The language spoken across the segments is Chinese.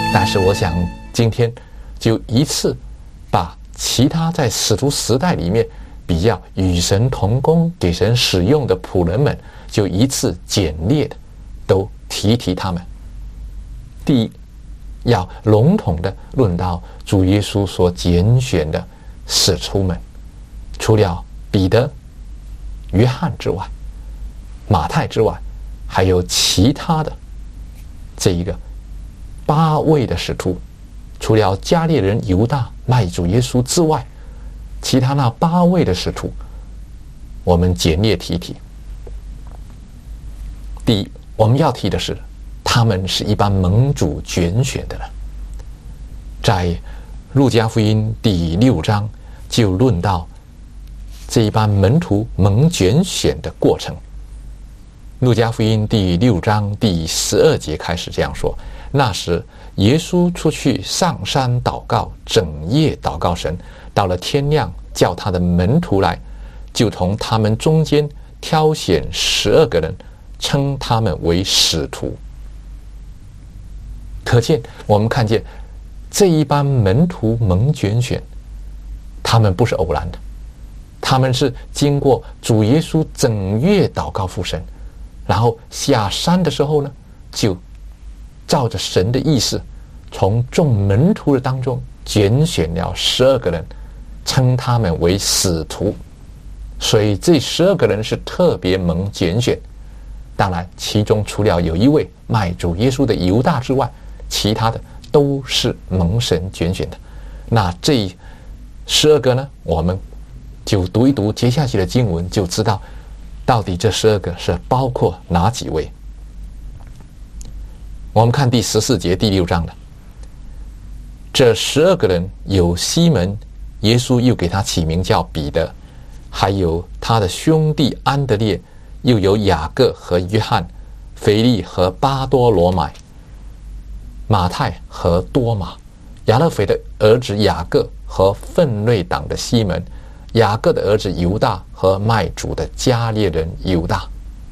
但是我想今天就一次把其他在使徒时代里面比较与神同工、给神使用的仆人们，就一次简略的都提一提他们。第一，要笼统的论到主耶稣所拣选的使徒们，除了彼得、约翰之外，马太之外，还有其他的这一个8位的使徒，除了加略人犹大卖主耶稣之外，其他那8位的使徒，我们简略提一提。第一，我们要提的是，他们是一般蒙主拣选的人。在路加福音第6章就论到这一班门徒蒙拣选的过程。路加福音第6章第12节开始这样说：那时耶稣出去上山祷告，整夜祷告神，到了天亮，叫他的门徒来，就从他们中间挑选12个人，称他们为使徒。可见我们看见这一班门徒蒙拣选，他们不是偶然的，他们是经过主耶稣整夜祷告父神，然后下山的时候呢，就照着神的意思，从众门徒的当中拣选了12个人，称他们为使徒。所以这12个人是特别蒙拣选。当然其中除了有一位卖主耶稣的犹大之外，其他的都是蒙神拣选的。那这12个呢，我们就读一读接下去的经文，就知道到底这12个是包括哪几位。我们看第14节第6章的，这12个人有西门，耶稣又给他起名叫彼得，还有他的兄弟安德烈，又有雅各和约翰，腓力和巴多罗买，马太和多马，亚勒腓的儿子雅各和奋锐党的西门，雅各的儿子犹大和卖主的加略人犹大。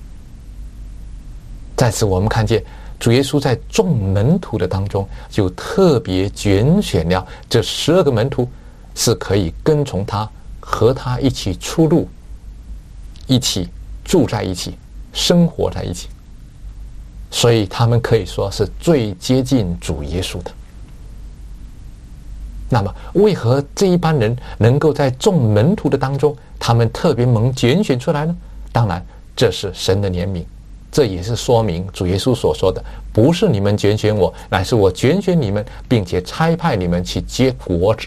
在此我们看见主耶稣在众门徒的当中，就特别拣选了这12个门徒，是可以跟从他，和他一起出入，一起住在一起，生活在一起。所以他们可以说是最接近主耶稣的。那么为何这一班人能够在众门徒的当中，他们特别蒙拣选出来呢？当然这是神的怜悯，这也是说明主耶稣所说的，不是你们拣选我，乃是我拣选你们，并且差派你们去结果子。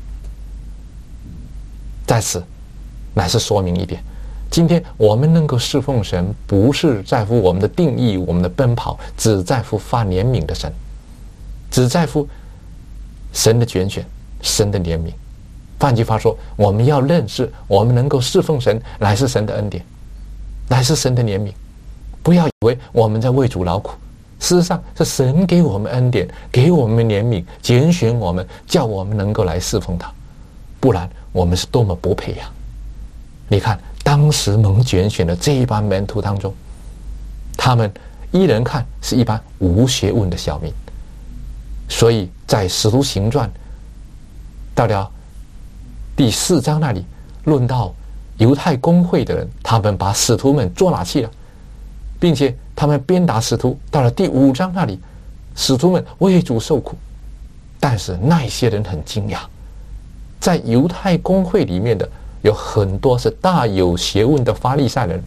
在此乃是说明一点，今天我们能够侍奉神，不是在乎我们的定义，我们的奔跑，只在乎发怜悯的神，只在乎神的拣选，神的怜悯。换句话说，我们要认识，我们能够侍奉神，乃是神的恩典，乃是神的怜悯。不要以为我们在为主劳苦，事实上是神给我们恩典，给我们怜悯，拣选我们，叫我们能够来侍奉他。不然我们是多么不配呀！你看当时蒙拣选的这一班门徒当中，他们一人看是一般无学问的小民，所以在使徒行传到了第4章那里论到犹太公会的人，他们把使徒们捉拿去了，并且他们鞭打使徒。到了第5章那里，使徒们为主受苦。但是那些人很惊讶，在犹太公会里面的有很多是大有学问的法利赛人，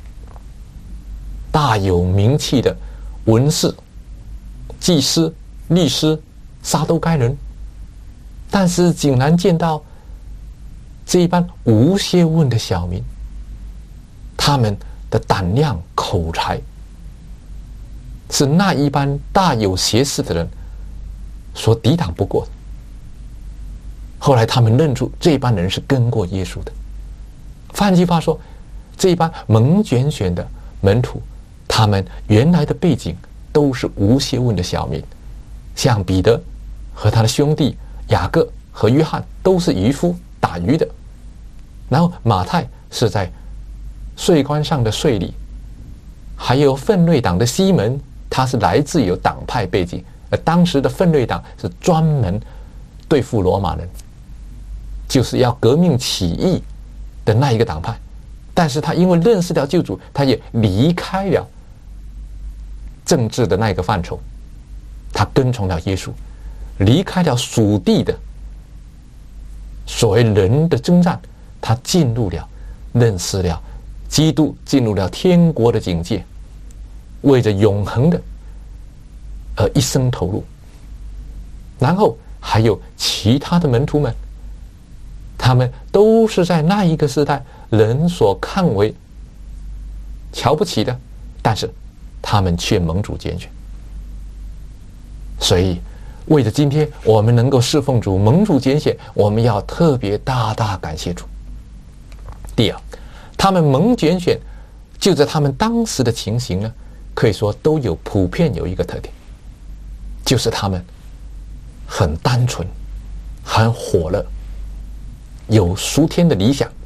大有名气的文士、祭司、律师、撒都该人，但是竟然见到这一般无学问的小民，他们的胆量口才是那一般大有学识的人所抵挡不过的。后来他们认出这一班人是跟过耶稣的。换句话说，这一班蒙拣选的门徒，他们原来的背景都是无学问的小民，像彼得和他的兄弟雅各和约翰都是渔夫，打鱼的。然后马太是在税关上的税吏，还有奋锐党的西门，他是来自有党派背景， 当时的奋锐党是专门对付罗马人，就是要革命起义的那一个党派。但是他因为认识到救主，他也离开了政治的那个范畴，他跟从了耶稣，离开了属地的所谓人的征战，他进入了认识了基督，进入了天国的境界，为着永恒的而一生投入。然后还有其他的门徒们，他们都是在那一个时代人所看为瞧不起的，但是他们却蒙主拣选。所以为着今天我们能够侍奉主，蒙主拣选，我们要特别大大感谢主。第二，他们蒙拣选，就在他们当时的情形呢，可以说都有普遍有一个特点，就是他们很单纯，很火热，有属天的理想。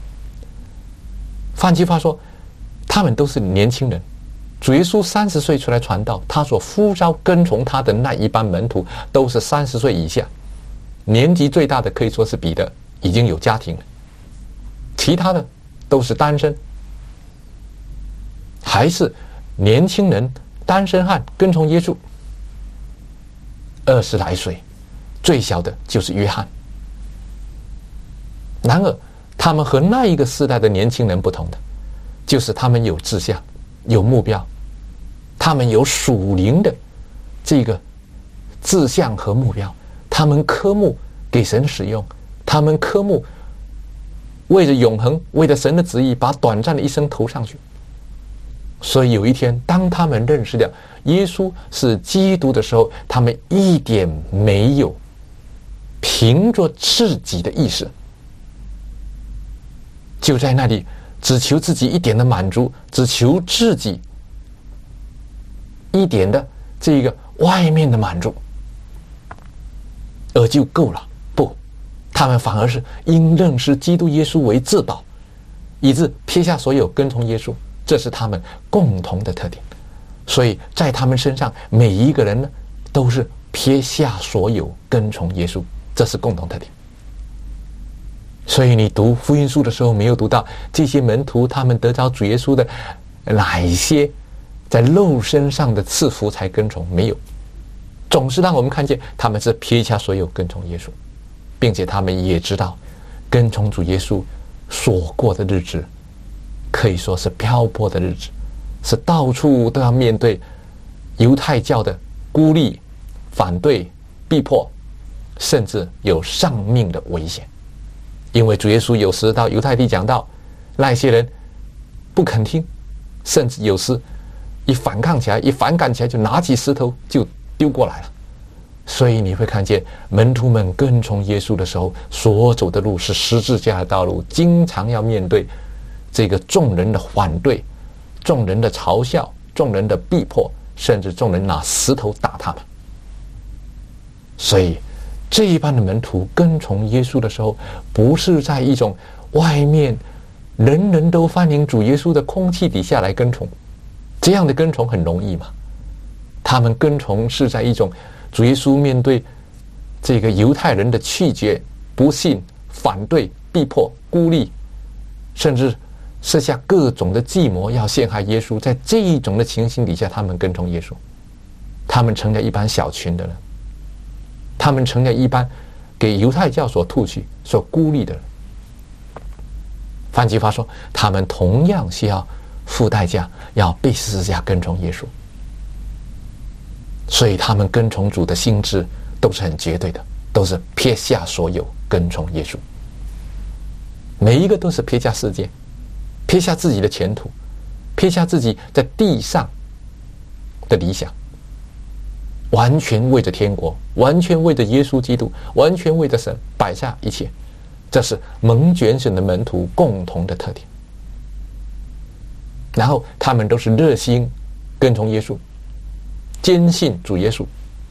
换句话说，他们都是年轻人。主耶稣30岁出来传道，他所呼召跟从他的那一班门徒都是30岁以下，年纪最大的可以说是彼得，已经有家庭了，其他的都是单身，还是年轻人单身汉跟从耶稣。20来岁，最小的就是约翰。然而他们和那一个世代的年轻人不同的，就是他们有志向，有目标，他们有属灵的这个志向和目标，他们科目给神使用，他们科目为着永恒，为了神的旨意，把短暂的一生投上去。所以有一天，当他们认识了耶稣是基督的时候，他们一点没有凭着自己的意识，就在那里只求自己一点的满足，只求自己一点的这个外面的满足，而就够了。不，他们反而是因认识基督耶稣为至宝，以致撇下所有跟从耶稣。这是他们共同的特点。所以在他们身上每一个人呢，都是撇下所有跟从耶稣，这是共同特点。所以你读福音书的时候，没有读到这些门徒他们得着主耶稣的哪一些在肉身上的赐福才跟从，没有，总是让我们看见他们是撇下所有跟从耶稣，并且他们也知道跟从主耶稣所过的日子可以说是漂泊的日子，是到处都要面对犹太教的孤立、反对、逼迫，甚至有丧命的危险。因为主耶稣有时到犹太地讲道，那些人不肯听，甚至有时一反抗起来，一反感起来，就拿起石头就丢过来了。所以你会看见门徒们跟从耶稣的时候，所走的路是十字架的道路，经常要面对这个众人的反对，众人的嘲笑，众人的逼迫，甚至众人拿石头打他们。所以这一般的门徒跟从耶稣的时候，不是在一种外面人人都欢迎主耶稣的空气底下来跟从，这样的跟从很容易吗？他们跟从是在一种主耶稣面对这个犹太人的拒绝、不信、反对、逼迫、孤立，甚至设下各种的计谋要陷害耶稣，在这一种的情形底下，他们跟从耶稣，他们成了一般小群的人，他们成了一般给犹太教所唾弃、所孤立的人。换句话说，他们同样需要付代价，要被十字架跟从耶稣。所以他们跟从主的心志都是很绝对的，都是撇下所有跟从耶稣。每一个都是撇下世界，撇下自己的前途，撇下自己在地上的理想，完全为着天国，完全为着耶稣基督，完全为着神，摆下一切。这是蒙拣选的门徒共同的特点。然后他们都是热心跟从耶稣，坚信主耶稣。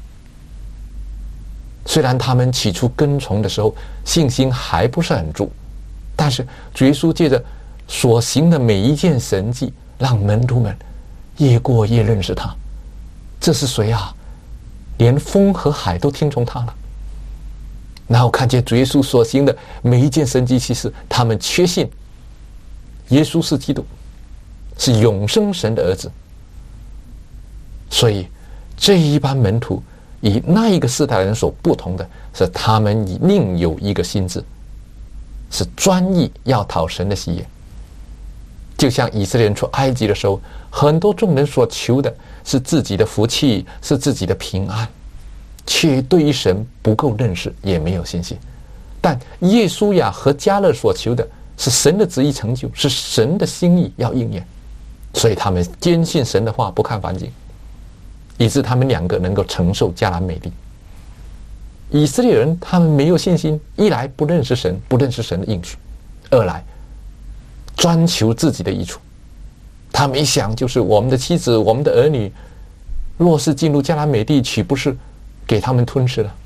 虽然他们起初跟从的时候信心还不是很足，但是主耶稣借着所行的每一件神迹，让门徒们越过越认识他。这是谁啊？ 连风和海都听从他了。然后看见主耶稣所行的每一件神迹奇事，他们确信耶稣是基督，是永生神的儿子。所以这一班门徒与那一个世代的人所不同的是，他们另有一个心志，是专一要讨神的喜悦。就像以色列人出埃及的时候，很多众人所求的是自己的福气，是自己的平安，却对于神不够认识，也没有信心。但耶稣呀和迦勒所求的是神的旨意成就，是神的心意要应验，所以他们坚信神的话，不看环境，以致他们两个能够承受迦南美地。以色列人他们没有信心，一来不认识神，不认识神的应许；二来专求自己的益处。他们一想，就是我们的妻子，我们的儿女，若是进入迦南美地，岂不是给他们吞噬了？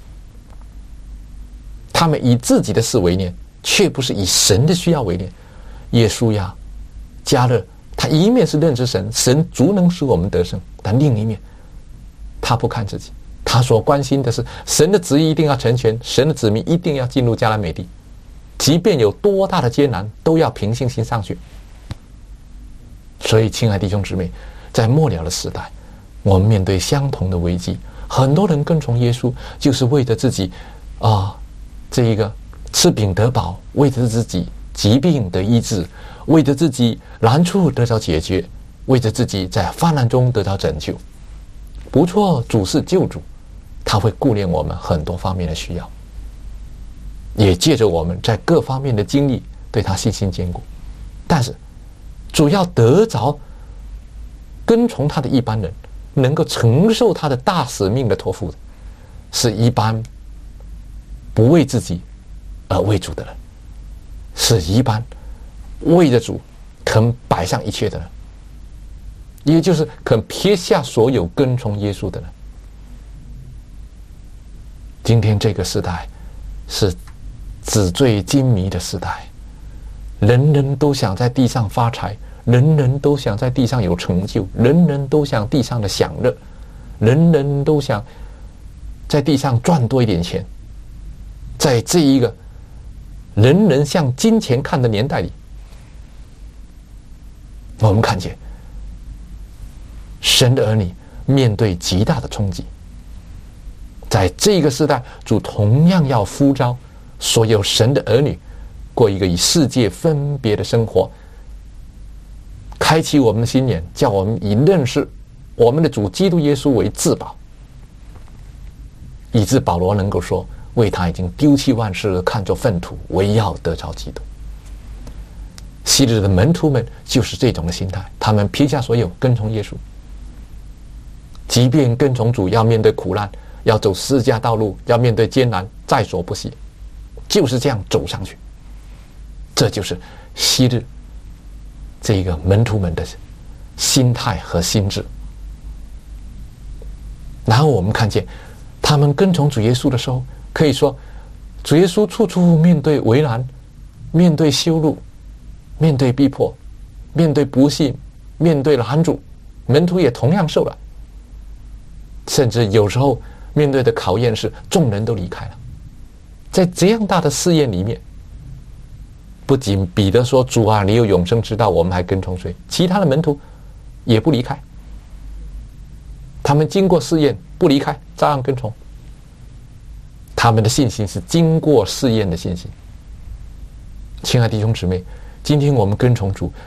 他们以自己的事为念，却不是以神的需要为念。耶稣呀，迦勒，他一面是认识神，神足能使我们得胜，但另一面他不看自己，他所关心的是神的旨意一定要成全，神的子民一定要进入迦南美地，即便有多大的艰难，都要凭信心上去。所以亲爱的弟兄姊妹，在末了的时代，我们面对相同的危机，很多人跟从耶稣就是为着自己这一个吃饼得饱，为着自己疾病得医治，为着自己难处得到解决，为着自己在患难中得到拯救。不错，主是救主，他会顾念我们很多方面的需要，也借着我们在各方面的经历对他信心坚固。但是主要得着跟从他的一般人，能够承受他的大使命的托付的，是一般不为自己而为主的人，是一般为着主肯摆上一切的人，也就是肯撇下所有跟从耶稣的人。今天这个时代是纸醉金迷的时代，人人都想在地上发财，人人都想在地上有成就，人人都想地上的享乐，人人都想在地上赚多一点钱。在这一个人人向金钱看的年代里，我们看见神的儿女面对极大的冲击。在这个时代，主同样要呼召所有神的儿女过一个与世界分别的生活，开启我们的心眼，叫我们以认识我们的主基督耶稣为至宝，以致保罗能够说，为他已经丢弃万事，看作粪土，唯要得着基督。昔日的门徒们就是这种的心态，他们撇下所有跟从耶稣，即便跟从主要面对苦难，要走十字架道路，要面对艰难，在所不惜，就是这样走上去。这就是昔日这个门徒们的心态和心智。然后我们看见他们跟从主耶稣的时候，可以说主耶稣处处面对为难，面对羞辱，面对逼迫，面对不幸，面对拦阻，门徒也同样受了。甚至有时候面对的考验是众人都离开了。在这样大的试验里面，不仅彼得说，主啊，你有永生之道，我们还跟从谁？其他的门徒也不离开，他们经过试验不离开，照样跟从。他们的信心是经过试验的信心。亲爱的弟兄姊妹，今天我们跟从主，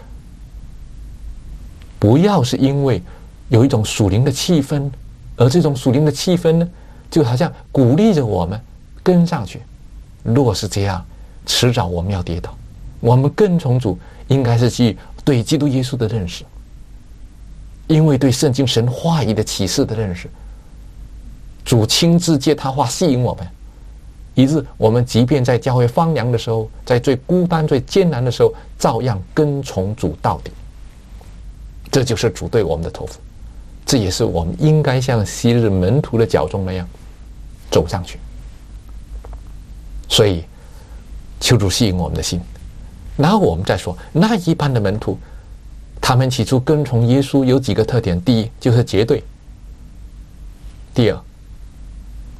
不要是因为有一种属灵的气氛，而这种属灵的气氛呢，就好像鼓励着我们跟上去。若是这样，迟早我们要跌倒。我们跟从主应该是基于对基督耶稣的认识，因为对圣经神话语的启示的认识，主亲自借他话吸引我们，以致我们即便在教会荒凉的时候，在最孤单最艰难的时候，照样跟从主到底。这就是主对我们的托付，这也是我们应该像昔日门徒的脚踪那样走上去。所以求主吸引我们的心。然后我们再说那一般的门徒，他们起初跟从耶稣有几个特点：第一，就是结队；第二，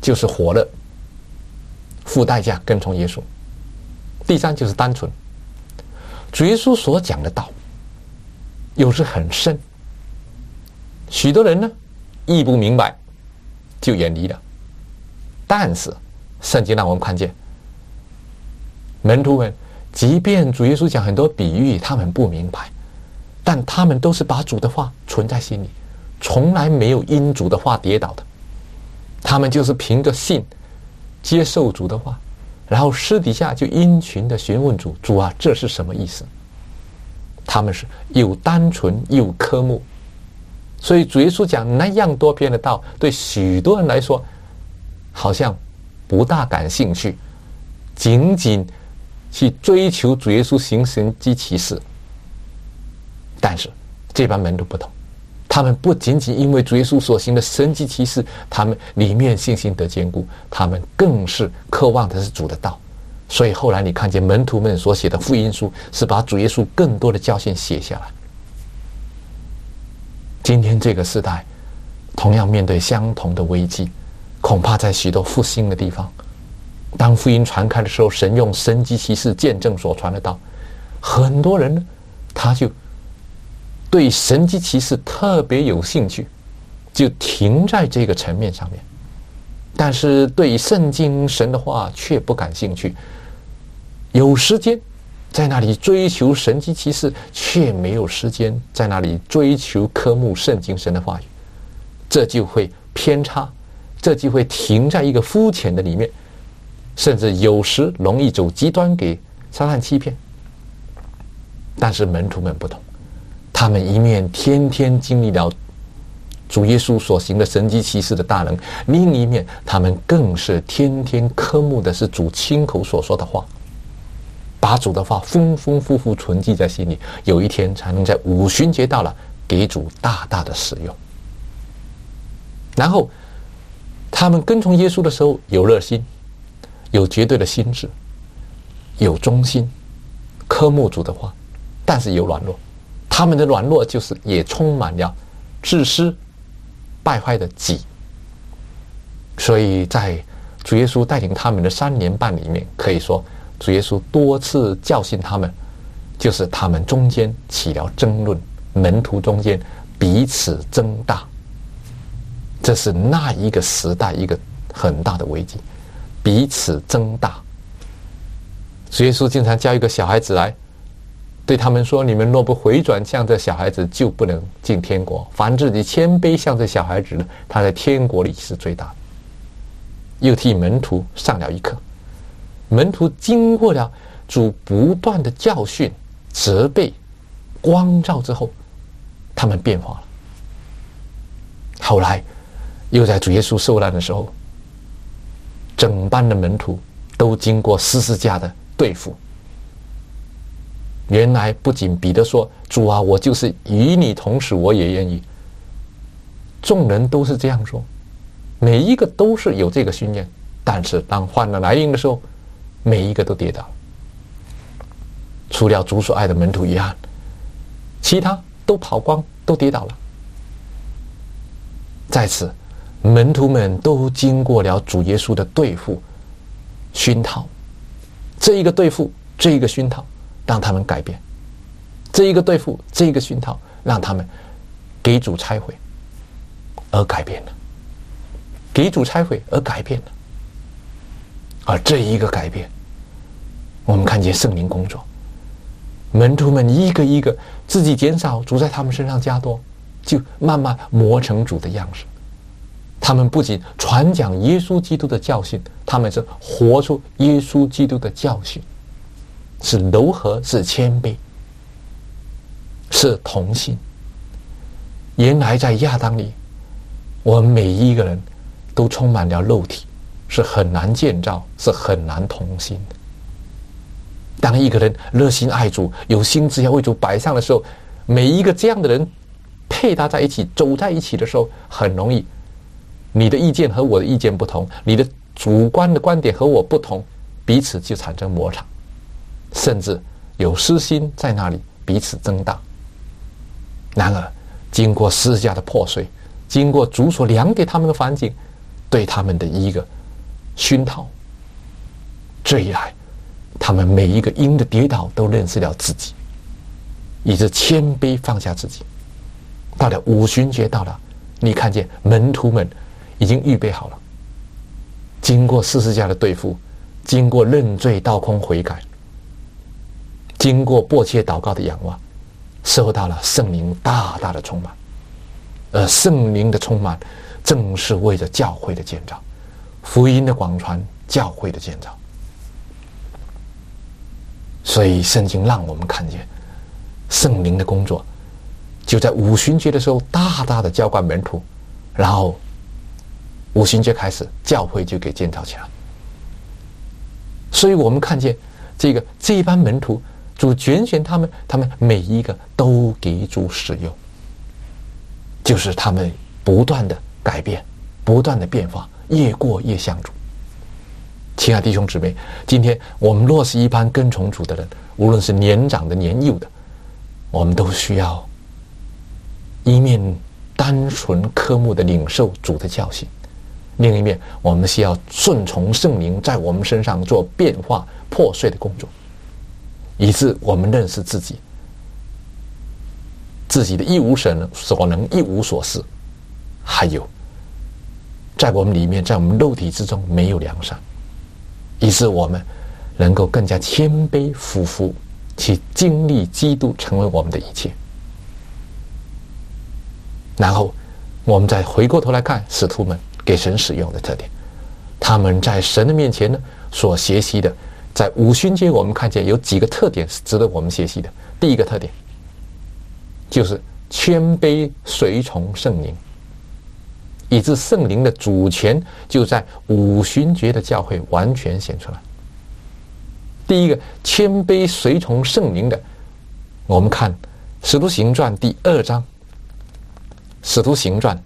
就是火热，付代价跟从耶稣。第三就是单纯。主耶稣所讲的道有时很深，许多人呢亦不明白，就远离了。但是圣经让我们看见，门徒们即便主耶稣讲很多比喻，他们不明白，但他们都是把主的话存在心里，从来没有因主的话跌倒的。他们就是凭着信接受主的话，然后私底下就殷勤的询问主，主啊，这是什么意思？他们是又单纯又科目，所以主耶稣讲那样多篇的道，对许多人来说好像不大感兴趣，仅仅去追求主耶稣行神迹奇事。但是这班门徒不同，他们不仅仅因为主耶稣所行的神迹奇事，他们里面信心得坚固，他们更是渴望的是主的道。所以后来你看见门徒们所写的福音书，是把主耶稣更多的教训写下来。今天这个时代同样面对相同的危机，恐怕在许多复兴的地方，当福音传开的时候，神用神迹奇事见证所传的道，很多人呢他就对神迹奇事特别有兴趣，就停在这个层面上面，但是对于圣经神的话却不感兴趣，有时间在那里追求神迹奇事，却没有时间在那里追求科目圣经神的话语，这就会偏差，这就会停在一个肤浅的里面，甚至有时容易走极端，给撒旦欺骗。但是门徒们不同，他们一面天天经历了主耶稣所行的神迹奇事的大能，另一面他们更是天天科目的是主亲口所说的话，把主的话丰丰富富存记在心里，有一天才能在五旬节到了给主大大的使用。然后他们跟从耶稣的时候有热心，有绝对的心智，有忠心，科目主的话，但是有软弱。他们的软弱就是也充满了自私败坏的己。所以在主耶稣带领他们的3年半里面，可以说主耶稣多次教训他们，就是他们中间起了争论，门徒中间彼此争大，这是那一个时代一个很大的危机，彼此争大。主耶稣经常叫一个小孩子来，对他们说，你们若不回转像这小孩子，就不能进天国。凡自己谦卑像这小孩子的，他在天国里是最大的。又替门徒上了一课，门徒经过了主不断的教训、责备、光照之后，他们变化了。后来又在主耶稣受难的时候，整班的门徒都经过十字架的对付。原来不仅彼得说，主啊，我就是与你同死，我也愿意。众人都是这样说，每一个都是有这个训练，但是当患难来临的时候，每一个都跌倒了。除了主所爱的门徒约翰，其他都跑光，都跌倒了。在此，门徒们都经过了主耶稣的对付、熏陶，这一个对付，这一个熏陶，让他们改变；这一个对付，这一个熏陶，让他们给主拆毁，而改变了；给主拆毁而改变了。而这一个改变，我们看见圣灵工作，门徒们一个一个自己减少，主在他们身上加多，就慢慢磨成主的样式。他们不仅传讲耶稣基督的教训，他们是活出耶稣基督的教训，是柔和，是谦卑，是同心。原来在亚当里，我们每一个人都充满了肉体，是很难建造，是很难同心的。当一个人热心爱主，有心志要为主摆上的时候，每一个这样的人配搭在一起，走在一起的时候，很容易你的意见和我的意见不同，你的主观的观点和我不同，彼此就产生摩擦，甚至有私心在那里彼此争大。然而经过十字架的破碎，经过主所量给他们的环境，对他们的一个熏陶。这一来，他们每一个因的跌倒都认识了自己，以致谦卑放下自己。到了五旬节到了，你看见门徒们已经预备好了，经过十字架的对付，经过认罪倒空悔改，经过迫切祷告的仰望，受到了圣灵大大的充满。而圣灵的充满正是为着教会的建造，福音的广传，教会的建造。所以圣经让我们看见圣灵的工作就在五旬节的时候大大的浇灌门徒，然后五旬节开始，教会就给建造起来。所以我们看见这一班门徒，主拣选他们每一个都给主使用，就是他们不断的改变，不断的变化，越过越像主。亲爱的弟兄姊妹，今天我们若是一般跟从主的人，无论是年长的年幼的，我们都需要一面单纯科目的领受主的教训，另一面我们需要顺从圣灵在我们身上做变化破碎的工作，以致我们认识自己的一无所能，一无所事，还有在我们里面，在我们肉体之中没有良善，以致我们能够更加谦卑俯伏，去经历基督成为我们的一切。然后我们再回过头来看使徒们给神使用的特点，他们在神的面前呢所学习的，在五旬节我们看见有几个特点是值得我们学习的。第一个特点就是谦卑随从圣灵，以致圣灵的主权就在五旬节的教会完全显出来。第一个谦卑随从圣灵的，我们看使徒行传第2章。使徒行传，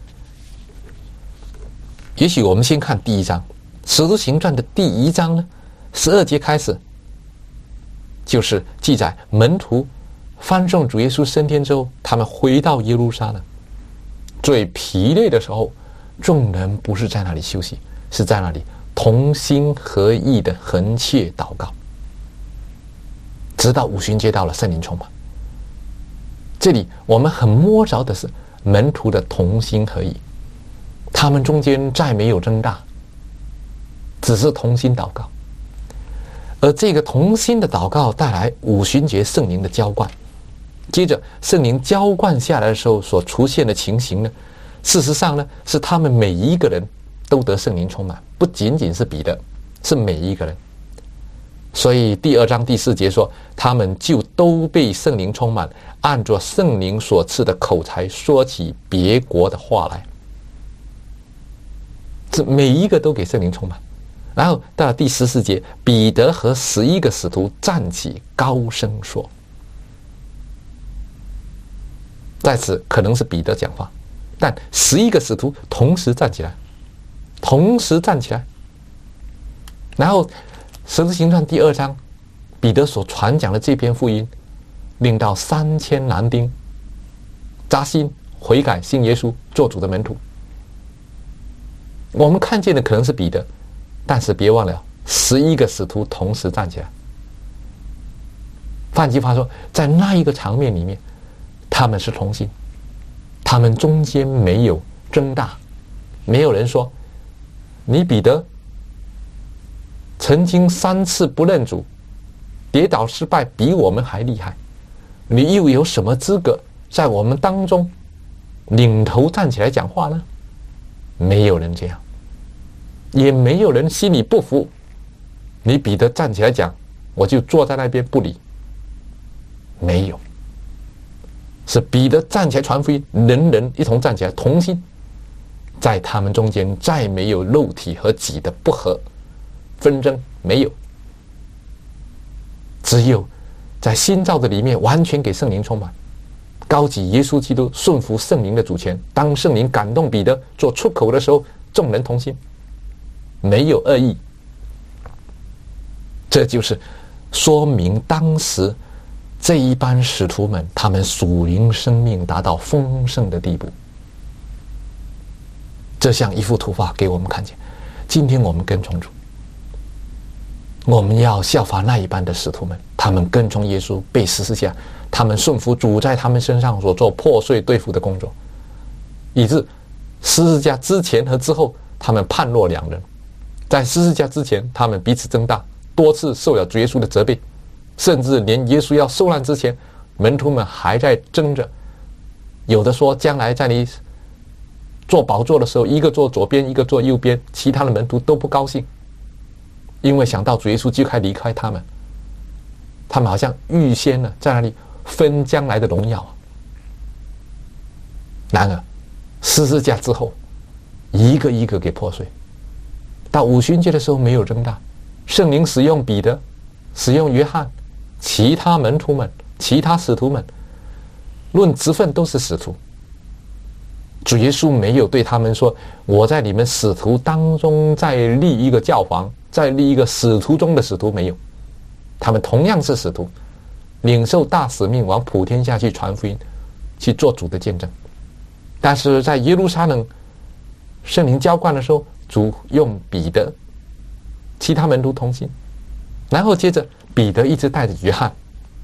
也许我们先看第1章。使徒行传的第1章呢，12节开始，就是记载门徒翻送主耶稣升天之后，他们回到耶路撒冷，最疲累的时候，众人不是在那里休息，是在那里同心合意的横切祷告，直到五旬节到了，圣灵充满。这里我们很摸着的是门徒的同心合意，他们中间再没有争大，只是同心祷告。而这个同心的祷告带来五旬节圣灵的浇灌，接着圣灵浇灌下来的时候所出现的情形呢，事实上呢是他们每一个人都得圣灵充满，不仅仅是彼得，是每一个人。所以第2章第4节说，他们就都被圣灵充满，按着圣灵所赐的口才说起别国的话来。这每一个都给圣灵充满。然后到了第14节，彼得和11个使徒站起高声说，在此可能是彼得讲话，但11个使徒同时站起来，然后使徒行传第2章，彼得所传讲的这篇福音，令到3000男丁扎心悔改信耶稣，做主的门徒。我们看见的可能是彼得，但是别忘了11个使徒同时站起来。换句话说，在那一个场面里面，他们是同心，他们中间没有争大，没有人说你彼得曾经3次不认主，跌倒失败比我们还厉害，你又有什么资格在我们当中领头站起来讲话呢？没有人这样，也没有人心里不服，你彼得站起来讲，我就坐在那边不理。没有，是彼得站起来传福音，人人一同站起来，同心，在他们中间再没有肉体和己的不和纷争，没有，只有在新造的里面完全给圣灵充满，高举耶稣基督，顺服圣灵的主权。当圣灵感动彼得做出口的时候，众人同心，没有恶意。这就是说明当时这一班使徒们，他们属灵生命达到丰盛的地步。这像一幅图画给我们看见， 今天我们跟从主，我们要效法那一般的使徒们，他们跟从耶稣，被十字架，他们顺服主在他们身上所做破碎对付的工作，以致十字架之前和之后，他们判若两人。在十字架之前，他们彼此争大，多次受了主耶稣的责备，甚至连耶稣要受难之前，门徒们还在争着，有的说将来在你坐宝座的时候，一个坐左边，一个坐右边，其他的门徒都不高兴，因为想到主耶稣就该离开他们，他们好像预先呢在那里分将来的荣耀。然而十字架之后，一个一个给破碎。到五旬节的时候没有争大，圣灵使用彼得，使用约翰，其他门徒们，其他使徒们，论职分都是使徒。主耶稣没有对他们说，我在你们使徒当中再立一个教皇，再立一个使徒中的使徒，没有。他们同样是使徒，领受大使命，往普天下去传福音，去做主的见证。但是在耶路撒冷圣灵浇灌的时候，主用彼得，其他门徒同心，然后接着彼得一直带着约翰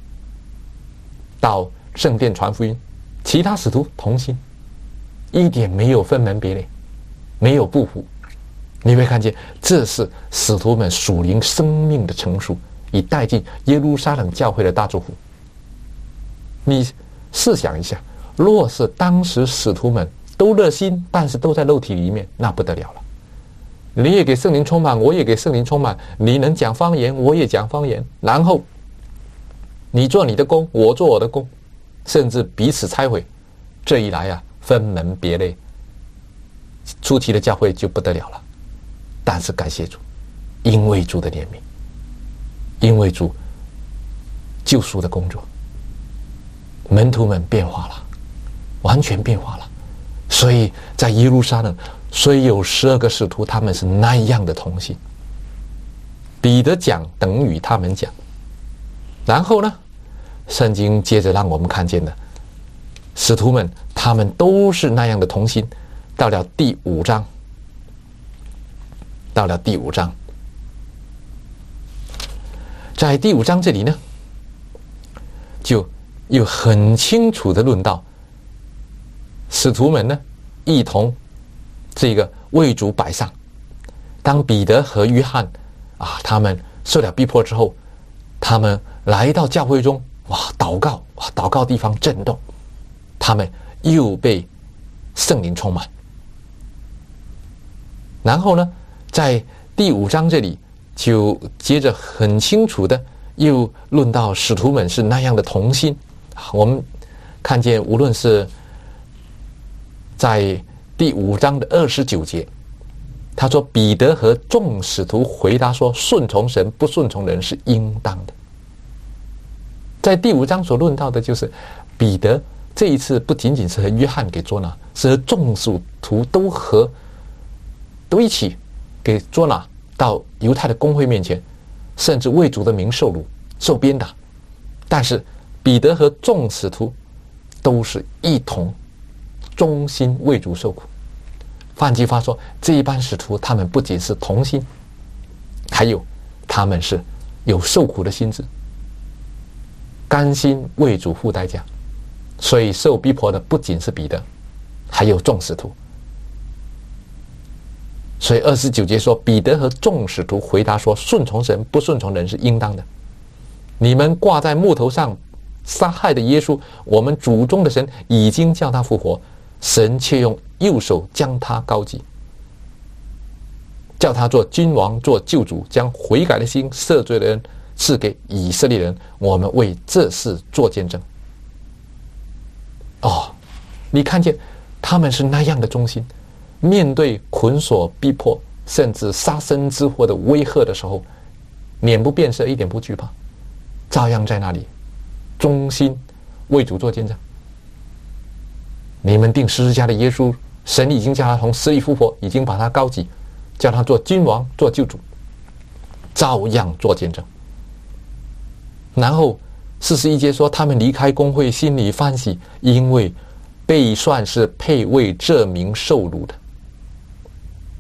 到圣殿传福音，其他使徒同心，一点没有分门别类，没有不服。你会看见这是使徒们属灵生命的成熟，以带进耶路撒冷教会的大祝福。你试想一下，若是当时使徒们都热心，但是都在肉体里面，那不得了了。你也给圣灵充满，我也给圣灵充满，你能讲方言，我也讲方言，然后你做你的工，我做我的工，甚至彼此拆毁，这一来啊，分门别类，初期的教会就不得了了。但是感谢主，因为主的怜悯，因为主救赎的工作，门徒们变化了，完全变化了。所以在耶路撒冷虽有12个使徒，他们是那样的同心，彼得讲等于他们讲。然后呢，圣经接着让我们看见的使徒们，他们都是那样的同心。到了第5章，在第5章这里呢，就有很清楚的论到使徒们呢一同这个为主摆上。当彼得和约翰他们受了逼迫之后，他们来到教会中，祷告地方震动，他们又被圣灵充满。然后呢，在第5章这里就接着很清楚的又论到使徒们是那样的同心。我们看见无论是在第5章的29节，他说彼得和众使徒回答说，顺从神不顺从人是应当的。在第5章所论到的就是彼得这一次不仅仅是和约翰给捉拿，是和众使徒都一起给捉拿到犹太的公会面前，甚至为主的名受辱受鞭打。但是彼得和众使徒都是一同忠心为主受苦。换句话说，这一班使徒他们不仅是同心，还有他们是有受苦的心志，甘心为主付代价。所以受逼迫的不仅是彼得，还有众使徒。所以29节说，彼得和众使徒回答说，顺从神不顺从人是应当的。你们挂在木头上杀害的耶稣，我们祖宗的神已经叫他复活，神却用右手将他高举，叫他做君王，做救主，将悔改的心赦罪的人赐给以色列人。我们为这事做见证。你看见他们是那样的忠心，面对捆锁逼迫甚至杀身之祸的威吓的时候，脸不变色，一点不惧怕，照样在那里忠心为主做见证。你们钉十字架的耶稣，神已经叫他从死里复活，已经把他高举，叫他做君王，做救主，照样做见证。然后41节说，他们离开公会，心里欢喜，因为被算是配为这名受辱的。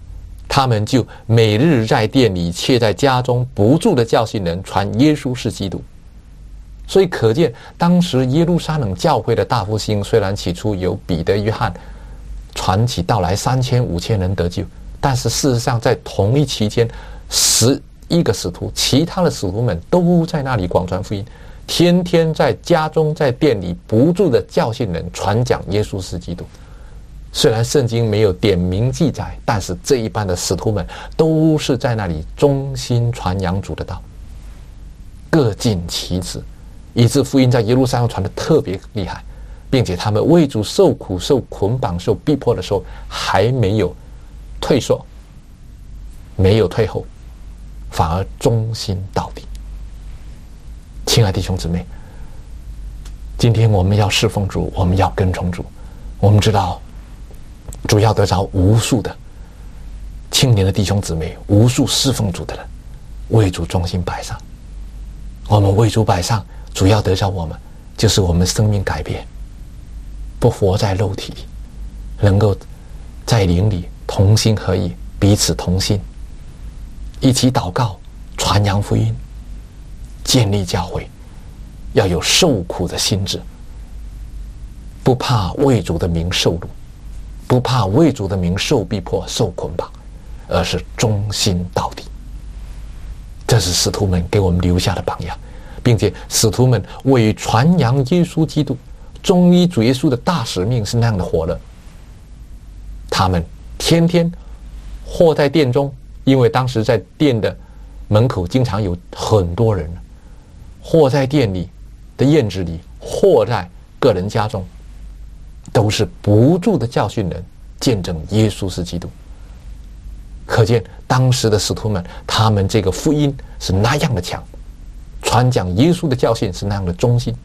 他们就每日在店里，且在家中不住的教训人，传耶稣是基督。所以可见，当时耶路撒冷教会的大复兴，虽然起初有彼得、约翰传起道来，3000、5000人得救，但是事实上在同一期间，11个使徒，其他的使徒们都在那里广传福音，天天在家中、在店里不住的教训人，传讲耶稣是基督。虽然圣经没有点名记载，但是这一班的使徒们都是在那里忠心传扬主的道，各尽其职，以致福音在耶路撒冷传得特别厉害，并且他们为主受苦、受捆绑、受逼迫的时候，还没有退缩，没有退后，反而忠心到底。亲爱的弟兄姊妹，今天我们要侍奉主，我们要跟从主。我们知道主要得着无数的青年的弟兄姊妹，无数侍奉主的人为主忠心摆上。我们为主摆上，主要得着我们就是我们生命改变，不活在肉体里，能够在灵里同心合意，彼此同心，一起祷告，传扬福音，建立教会，要有受苦的心志，不怕为主的名受辱，不怕为主的名受逼迫、受捆绑，而是忠心到底。这是使徒们给我们留下的榜样，并且使徒们为于传扬耶稣基督、忠于主耶稣的大使命是那样的火热。他们天天或在殿中，因为当时在殿的门口经常有很多人，或在店里的院子里，或在个人家中，都是不住的教训人，见证耶稣是基督。可见当时的使徒们，他们这个福音是那样的强，传讲耶稣的教训是那样的忠心。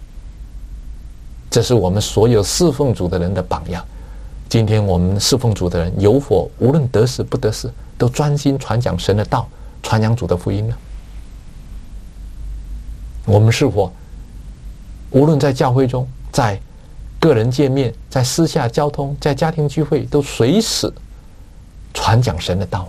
这是我们所有侍奉主的人的榜样。今天我们侍奉主的人有否无论得时不得时，都专心传讲神的道，传扬主的福音呢？我们是否无论在教会中，在个人见面，在私下交通，在家庭聚会，都随时传讲神的道了？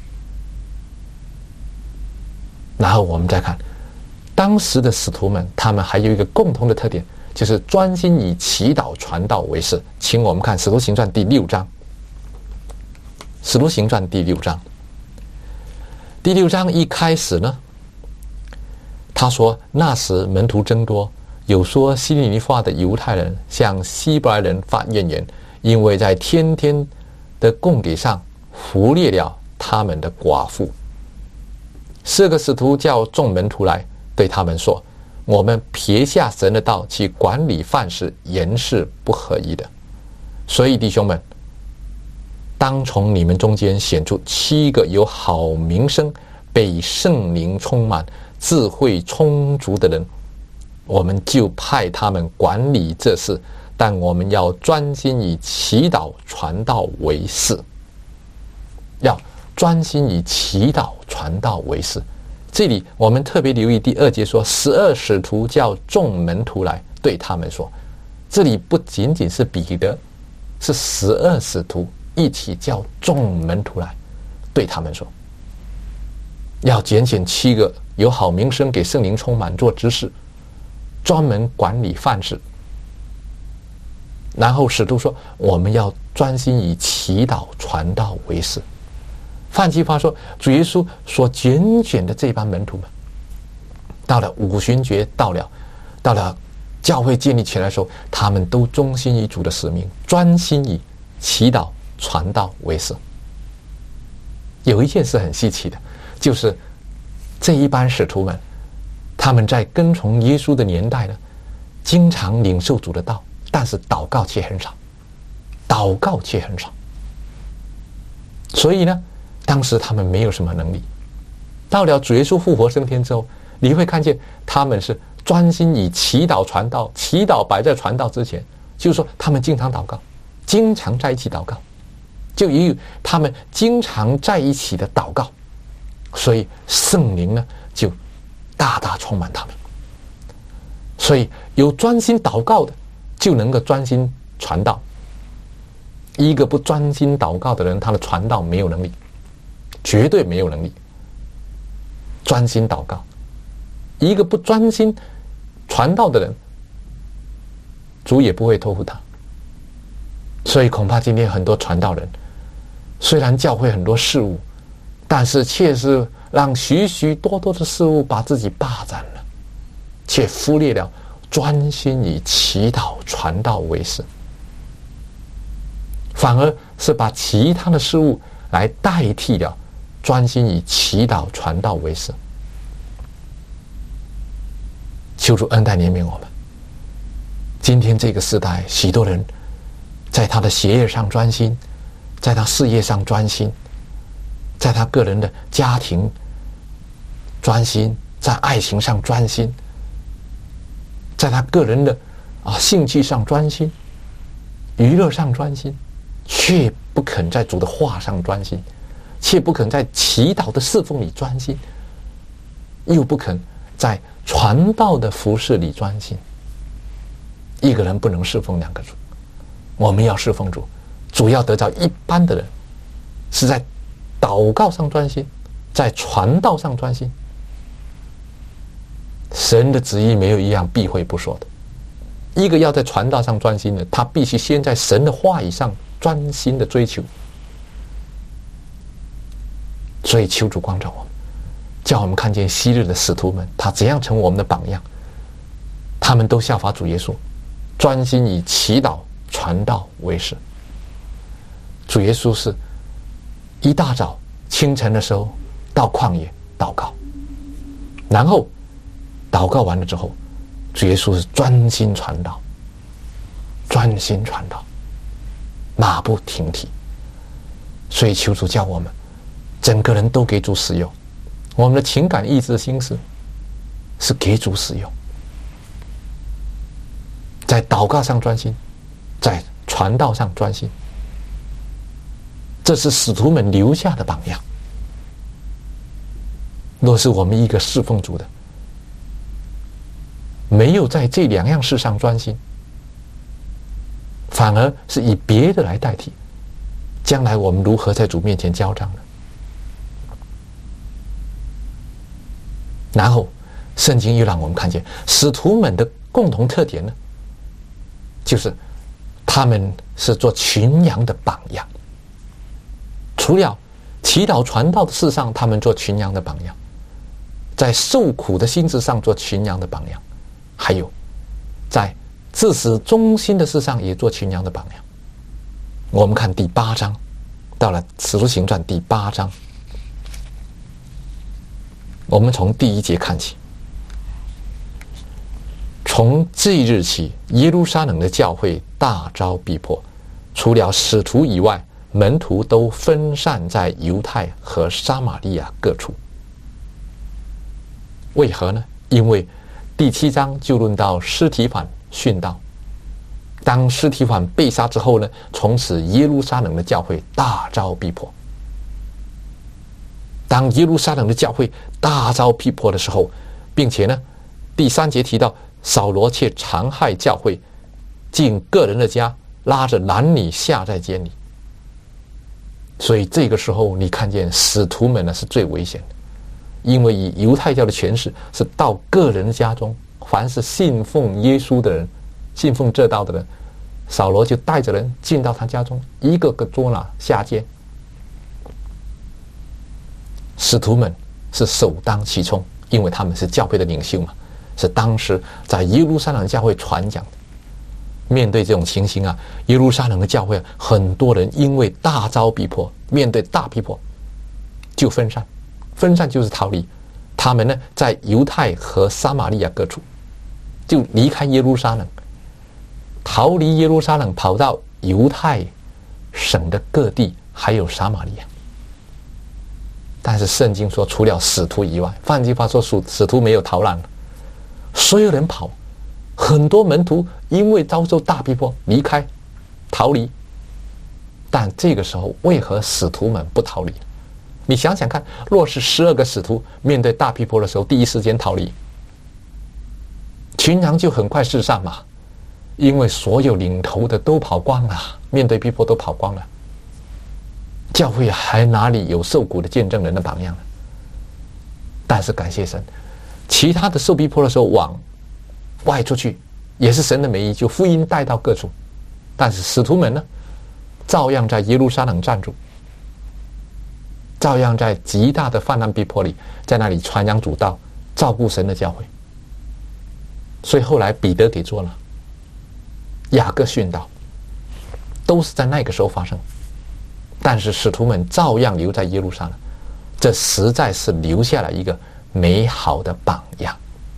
然后我们再看当时的使徒们，他们还有一个共同的特点，就是专心以祈祷传道为事。请我们看《使徒行传》第6章，《使徒行传》第6章，第6章一开始呢，他说那时门徒增多，有说希利尼话的犹太人向希伯来人发怨言，因为在天天的供给上忽略了他们的寡妇。4个使徒叫众门徒来，对他们说，我们撇下神的道去管理饭食，原是不合宜的。所以弟兄们，当从你们中间选出7个有好名声、被圣灵充满、智慧充足的人，我们就派他们管理这事，但我们要专心以祈祷传道为事。要专心以祈祷传道为事。这里我们特别留意第2节说，12使徒叫众门徒来，对他们说。这里不仅仅是彼得，是12使徒一起叫众门徒来，对他们说，要拣选7个有好名声、给圣灵充满做执事，专门管理饭食。然后使徒说，我们要专心以祈祷传道为事。换句话说，主耶稣所拣选的这帮门徒们，到了五旬节到了教会建立起来的时候，他们都忠心于主的使命，专心以祈祷传道为事。有一件事很稀奇的，就是这一班使徒们，他们在跟从耶稣的年代呢，经常领受主的道，但是祷告却很少，所以呢，当时他们没有什么能力。到了主耶稣复活升天之后，你会看见他们是专心以祈祷传道，祈祷摆在传道之前，就是说他们经常祷告，经常在一起祷告，就因为他们经常在一起的祷告，所以圣灵呢就大大充满他们。所以有专心祷告的就能够专心传道，一个不专心祷告的人，他的传道没有能力。 绝对没有能力专心祷告。一个不专心传道的人，主也不会托付他。所以恐怕今天很多传道人，虽然教会很多事务，但是却是让许许多多的事物把自己霸占了，却忽略了专心以祈祷传道为事，反而是把其他的事物来代替了专心以祈祷传道为事。求主恩待怜悯我们。今天这个时代，许多人在他的学业上专心，在他事业上专心，在他个人的家庭专心，在爱情上专心，在他个人的兴趣上专心，娱乐上专心，却不肯在主的话上专心，却不肯在祈祷的侍奉里专心，又不肯在传道的服事里专心。一个人不能侍奉两个主，我们要侍奉主，主要得着一般的人是在祷告上专心，在传道上专心。神的旨意没有一样避讳不说的。一个要在传道上专心的，他必须先在神的话语上专心的追求。所以求主光照我们，叫我们看见昔日的使徒们，他怎样成为我们的榜样。他们都效法主耶稣，专心以祈祷传道为事。主耶稣是一大早清晨的时候到旷野祷告，然后祷告完了之后，主耶稣是专心传道，专心传道，马不停蹄。所以求主叫我们整个人都给主使用，我们的情感意志心思是给主使用，在祷告上专心，在传道上专心。这是使徒们留下的榜样。若是我们一个侍奉主的，没有在这两样事上专心，反而是以别的来代替，将来我们如何在主面前交账呢？然后圣经又让我们看见使徒们的共同特点呢，就是他们是做群羊的榜样。除了祈祷传道的事上他们做群羊的榜样，在受苦的心志上做群羊的榜样，还有在自始忠心的事上也做群羊的榜样。我们看第8章，到了使徒行传第8章，我们从第1节看起。从这日起，耶路撒冷的教会大遭逼迫，除了使徒以外，门徒都分散在犹太和撒玛利亚各处。为何呢？因为第7章就论到司提反殉道。当司提反被杀之后呢，从此耶路撒冷的教会大遭逼迫。当耶路撒冷的教会大遭逼迫的时候，并且呢，第3节提到扫罗却残害教会，进个人的家，拉着男女下在监里。所以这个时候你看见使徒们呢是最危险的，因为以犹太教的权势是到个人家中，凡是信奉耶稣的人，信奉这道的人，扫罗就带着人进到他家中，一个个捉拿下监。使徒们是首当其冲，因为他们是教会的领袖嘛，是当时在耶路撒冷教会传讲的。面对这种情形啊，耶路撒冷的教会很多人因为大遭逼迫，面对大逼迫就分散，分散就是逃离。他们呢在犹太和撒玛利亚各处，就离开耶路撒冷，逃离耶路撒冷，跑到犹太省的各地，还有撒玛利亚。但是圣经说，除了使徒以外，换句话说，使徒没有逃难了，所有人跑。很多门徒因为遭受大逼迫离开逃离，但这个时候为何使徒们不逃离？你想想看，若是12个使徒面对大逼迫的时候第一时间逃离，群羊就很快四散嘛，因为所有领头的都跑光了，面对逼迫都跑光了。 教会还哪里有受苦的见证人的榜样呢？但是感谢神，其他的受逼迫的时候往外出去，也是神的美意，就福音带到各处。但是使徒们呢，照样在耶路撒冷站住，照样在极大的患难逼迫里，在那里传扬主道，照顾神的教会。所以后来彼得给做了，雅各殉道，都是在那个时候发生。但是使徒们照样留在耶路撒冷，这实在是留下了一个美好的榜样。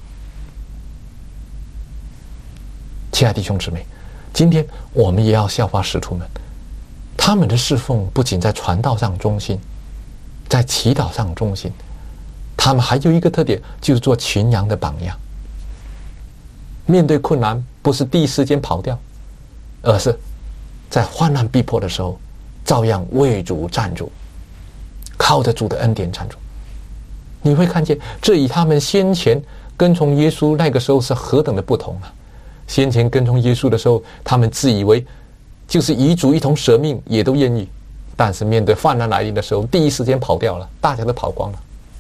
亲爱的弟兄姊妹，今天我们也要效法使徒们，他们的侍奉不仅在传道上忠心，在祈祷上忠心，他们还有一个特点，就是做群羊的榜样。面对困难，不是第一时间跑掉，而是在患难逼迫的时候，照样为主站住，靠着主的恩典站住。你会看见，这与他们先前跟从耶稣那个时候是何等的不同啊！先前跟从耶稣的时候，他们自以为就是与主一同舍命，也都愿意，但是面对患难来临的时候，第一时间跑掉了，大家都跑光了。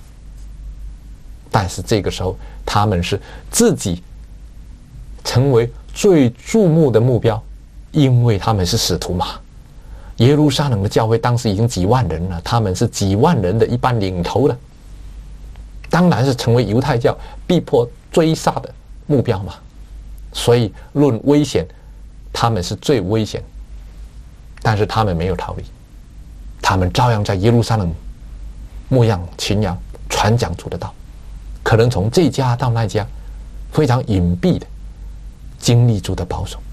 但是这个时候，他们是自己成为最注目的目标，因为他们是使徒嘛。耶路撒冷的教会当时已经几万人了，他们是几万人的一班领头了，当然是成为犹太教逼迫追杀的目标嘛。所以论危险，他们是最危险，但是他们没有逃离，他们照样在耶路撒冷牧养群羊，传讲主的道，可能从这家到那家，非常隐蔽的经历主的保守。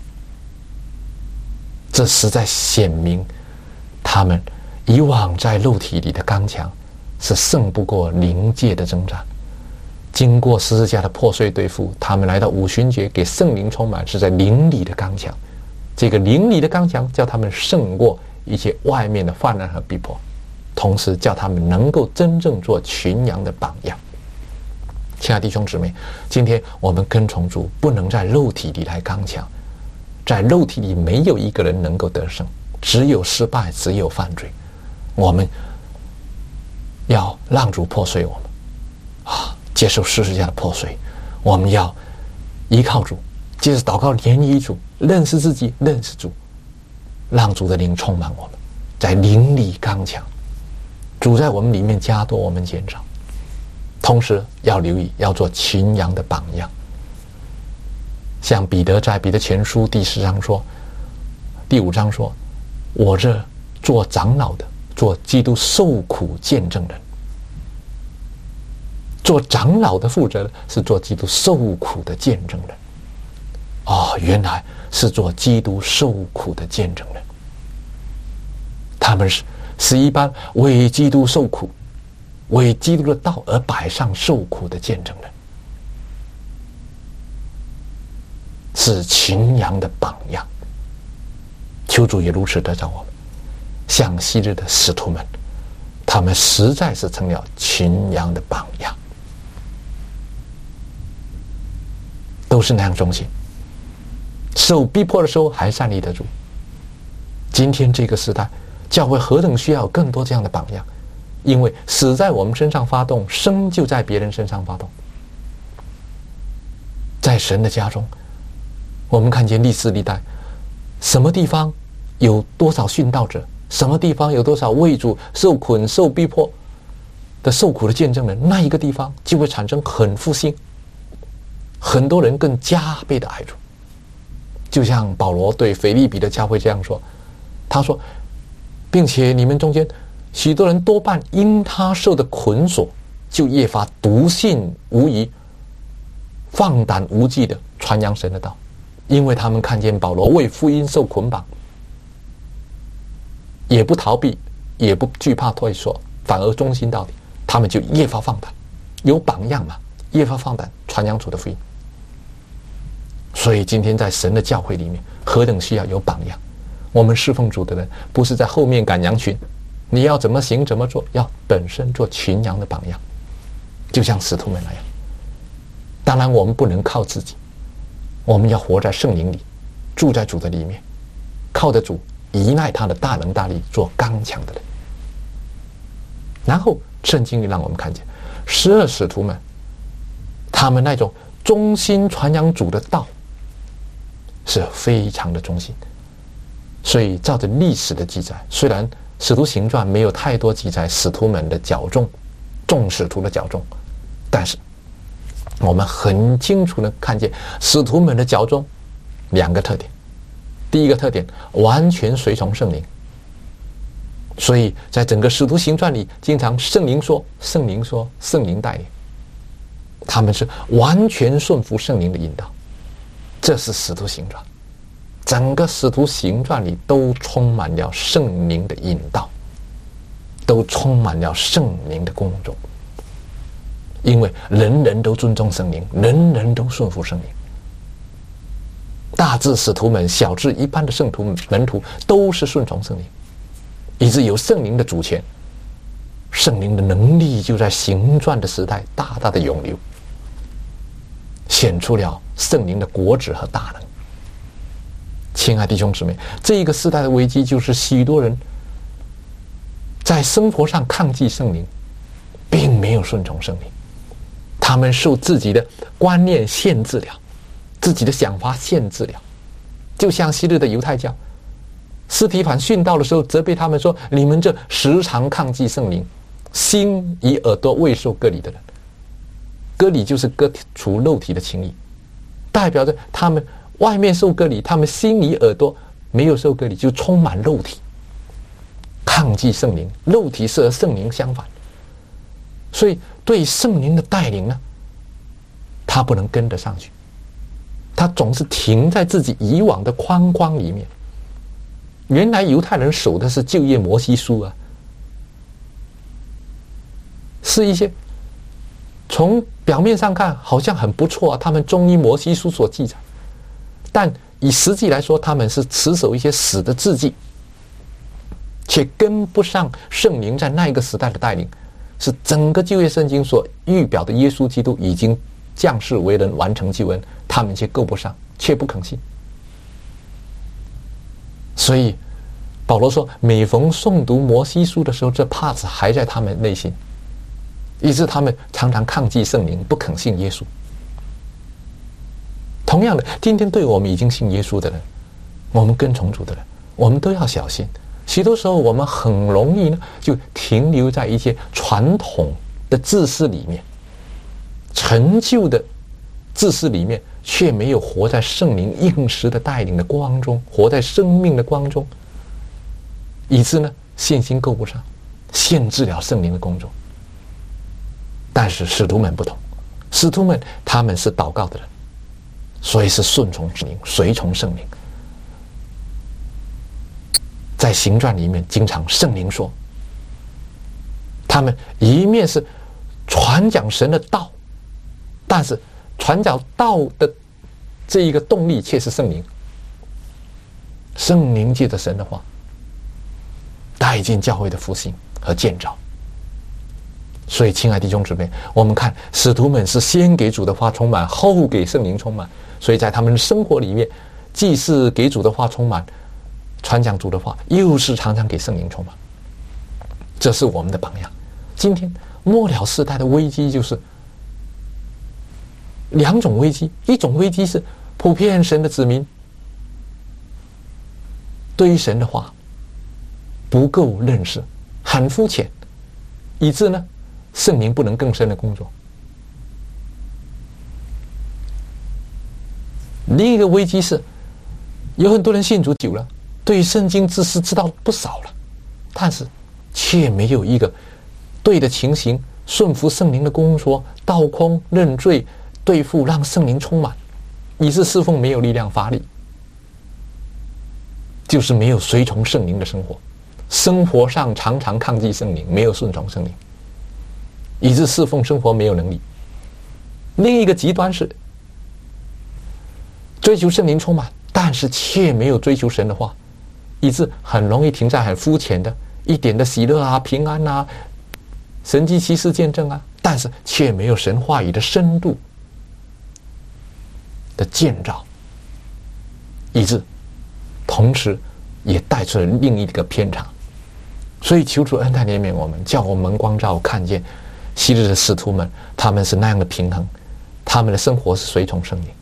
这实在显明他们以往在肉体里的刚强是胜不过灵界的征战。经过十字架的破碎对付，他们来到五旬节给圣灵充满，是在灵里的刚强。这个灵里的刚强叫他们胜过一切外面的患难和逼迫，同时叫他们能够真正做群羊的榜样。亲爱的弟兄姊妹，今天我们跟从主，不能在肉体里来刚强，在肉体里没有一个人能够得胜，只有失败，只有犯罪。我们要让主破碎我们啊，接受十字架的破碎。我们要依靠主，接着祷告联谊主，认识自己，认识主，让主的灵充满我们，在灵里刚强。主在我们里面加多，我们减少。同时要留意，要做群羊的榜样。像彼得在彼得前书第10章说，第5章说，我这做长老的，做基督受苦见证人。做长老的负责是做基督受苦的见证人。哦，原来是做基督受苦的见证人。他们是一般为基督受苦，为基督的道而摆上受苦的见证人，是群羊的榜样。求主也如此得着我们，像昔日的使徒们，他们实在是成了群羊的榜样，都是那样忠心，受逼迫的时候还站立得住。今天这个时代，教会何等需要更多这样的榜样，因为死在我们身上发动，生就在别人身上发动。在神的家中，我们看见历史历代，什么地方有多少殉道者，什么地方有多少为主受捆受逼迫的受苦的见证人，那一个地方就会产生很复兴，很多人更加倍的爱主。就像保罗对腓立比的教会这样说，他说，并且你们中间许多人多半因他受的捆锁，就越发笃信无疑，放胆无忌的传扬神的道。因为他们看见保罗为福音受捆绑，也不逃避，也不惧怕退缩，反而忠心到底，他们就越发放胆，有榜样嘛，越发放胆传扬主的福音。所以今天在神的教会里面，何等需要有榜样。我们侍奉主的人，不是在后面赶羊群，你要怎么行怎么做，要本身做群羊的榜样，就像使徒们那样。当然我们不能靠自己，我们要活在圣灵里，住在主的里面，靠着主，依赖他的大能大力，做刚强的人。 然后圣经里让我们看见12使徒们，他们那种忠心传扬主的道是非常的忠心。所以照着历史的记载，虽然使徒行传没有太多记载使徒们的较重，众使徒的较重，但是我们很清楚的看见使徒们的较重2个特点。第一个特点，完全随从圣灵。所以在整个使徒行传里，经常圣灵说，圣灵说，圣灵带领，他们是完全顺服圣灵的引导。这是使徒行传，整个使徒行传里都充满了圣灵的引导，都充满了圣灵的工作。因为人人都尊重圣灵，人人都顺服圣灵，大至使徒们，小至一般的圣徒门徒，都是顺从圣灵，以致有圣灵的主权，圣灵的能力就在行传的时代大大的涌流，显出了圣灵的果子和大能。亲爱的弟兄姊妹，这一个时代的危机就是许多人在生活上抗拒圣灵，并没有顺从圣灵，他们受自己的观念限制了，自己的想法限制了。就像昔日的犹太教，司提反殉道的时候责备他们说，你们这时常抗拒圣灵，心与耳朵未受割礼的人。割礼就是割除肉体的情谊，代表着他们外面受割礼，他们心与耳朵没有受割礼，就充满肉体，抗拒圣灵，肉体是和圣灵相反。所以对圣灵的带领呢，他不能跟得上去，他总是停在自己以往的框框里面。原来犹太人守的是旧约摩西书啊，是一些从表面上看好像很不错啊，他们忠于摩西书所记载，但以实际来说，他们是持守一些死的字迹，且跟不上圣灵在那一个时代的带领，是整个旧约圣经所预表的耶稣基督已经降世为人，完成救恩，他们却够不上，却不肯信。所以保罗说，每逢诵读摩西书的时候，这帕子还在他们内心，以致他们常常抗拒圣灵，不肯信耶稣。同样的，今天对我们已经信耶稣的人，我们跟从主的人，我们都要小心。许多时候我们很容易呢，就停留在一些传统的知识里面，陈旧的知识里面，却没有活在圣灵应时的带领的光中，活在生命的光中，以致呢信心够不上，限制了圣灵的工作。但是使徒们不同，使徒们他们是祷告的人，所以是顺从圣灵，随从圣灵。在行传里面经常圣灵说，他们一面是传讲神的道，但是传讲道的这一个动力却是圣灵。圣灵借着神的话带进教会的复兴和建造。所以亲爱的弟兄姊妹，我们看使徒们是先给主的话充满，后给圣灵充满，所以在他们的生活里面，既是给主的话充满，传讲主的话，又是常常给圣灵充满。这是我们的榜样。今天末了世代的危机就是2种危机，一种危机是普遍神的子民对于神的话不够认识，很肤浅，以致呢圣灵不能更深的工作。另一个危机是有很多人信主久了，对于圣经知识知道不少了，但是却没有一个对的情形顺服圣灵的工作，倒空认罪对付，让圣灵充满，以致侍奉没有力量发力，就是没有随从圣灵的生活，生活上常常抗拒圣灵，没有顺从圣灵，以致侍奉生活没有能力。另一个极端是追求圣灵充满，但是却没有追求神的话，以致很容易停在很肤浅的一点的喜乐啊、平安啊、神迹奇事见证啊，但是却没有神话语的深度的建造，以致同时也带出了另一个偏差。 所以求主恩待怜悯我们，叫我们光照看见昔日的使徒们，他们是那样的平衡，他们的生活是随从圣灵，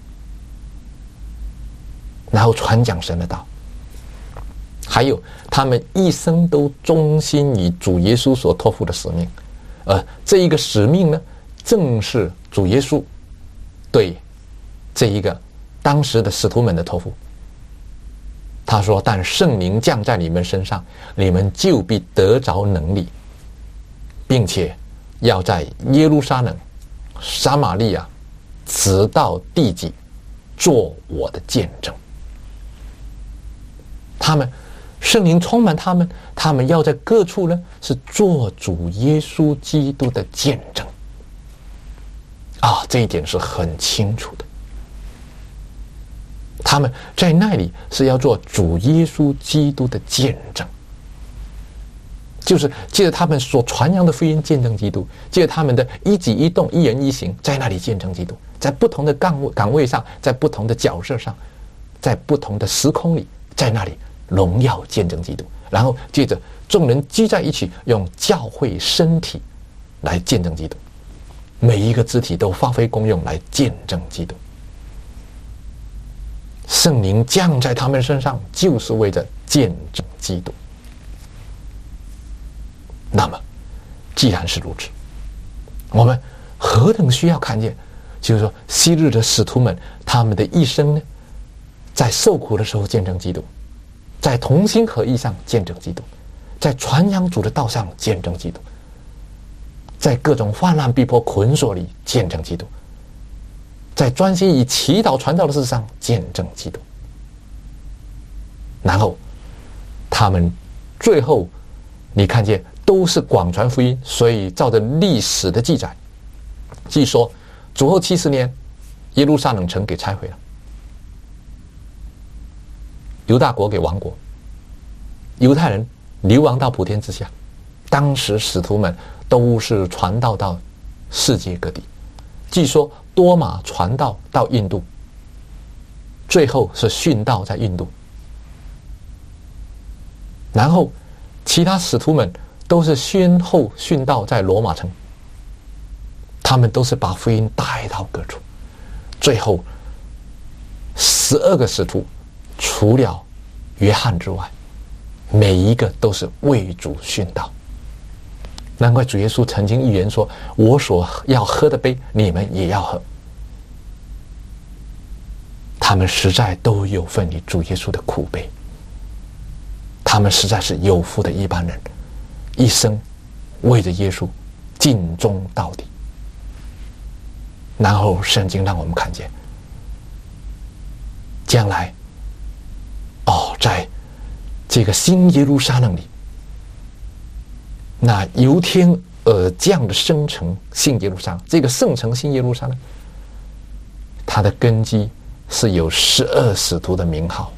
然后传讲神的道，还有他们一生都忠心于主耶稣所托付的使命。这一个使命呢，正是主耶稣对这一个当时的使徒们的托付。他说：但圣灵降在你们身上，你们就必得着能力，并且要在耶路撒冷、撒玛利亚直到地极做我的见证。他们圣灵充满他们，他们要在各处呢是做主耶稣基督的见证。这一点是很清楚的。他们在那里是要做主耶稣基督的见证，就是借着他们所传扬的福音见证基督，借着他们的一举一动、一言一行，在那里见证基督，在不同的岗位上，在不同的角色上，在不同的时空里，在那里荣耀见证基督，然后借着众人聚在一起，用教会身体来见证基督，每一个肢体都发挥功用来见证基督。圣灵降在他们身上，就是为着见证基督。那么既然是如此，我们何等需要看见，就是说昔日的使徒们，他们的一生呢，在受苦的时候见证基督，在同心合意上见证基督，在传扬主的道上见证基督，在各种患难逼迫捆锁里见证基督，在专心以祈祷传道的事上见证基督。然后他们最后你看见都是广传福音，所以照着历史的记载，据说主后70年耶路撒冷城给拆毁了，犹大国给亡国，犹太人流亡到普天之下。当时使徒们都是传道到世界各地，据说多马传道到印度，最后是殉道在印度。然后其他使徒们都是先后殉道在罗马城，他们都是把福音带到各处。最后12个使徒除了约翰之外，每一个都是为主殉道。难怪主耶稣曾经预言说，我所要喝的杯你们也要喝。他们实在都有份于主耶稣的苦杯，他们实在是有福的一般人，一生为着耶稣尽忠到底。然后圣经让我们看见，将来在这个新耶路撒冷里，那由天而降的圣城新耶路撒冷，这个圣城新耶路撒冷，它的根基是有12使徒的名号。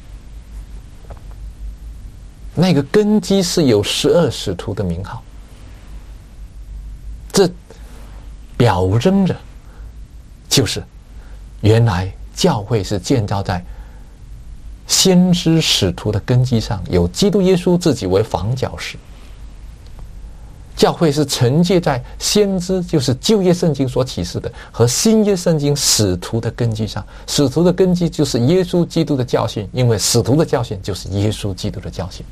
那个根基是有12使徒的名号，这表征着就是原来教会是建造在先知使徒的根基上，有基督耶稣自己为房角石。教会是承接在先知，就是旧约圣经所启示的，和新约圣经使徒的根基上。使徒的根基就是耶稣基督的教训，因为使徒的教训就是耶稣基督的教训。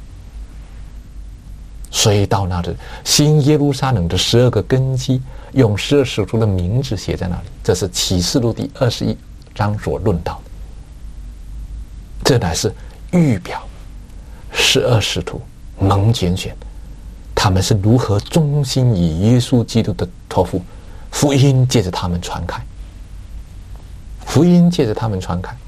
所以到那里，新耶路撒冷的12个根基，用12使徒的名字写在那里，这是启示录第21章所论到的。这乃是预表12使徒蒙拣选，他们是如何忠心以耶稣基督的托付，福音借着他们传开，福音借着他们传开，